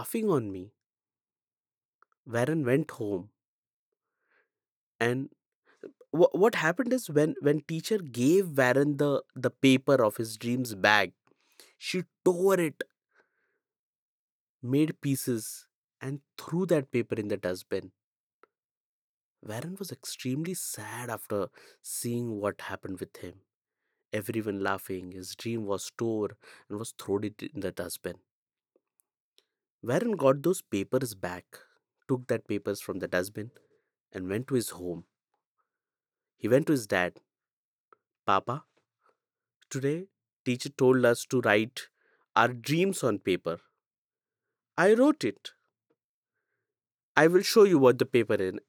laughing on me. Varun went home, and what happened is when teacher gave Varun the paper of his dreams bag, she tore it, made pieces, and threw that paper in the dustbin. Varun was extremely sad after seeing what happened with him. Everyone laughing, his dream was tore and was thrown it in the dustbin. Varun got those papers back, took that papers from the dustbin, and went to his home. He went to his dad. Papa, today teacher told us to write our dreams on paper. I wrote it. I will show you what the paper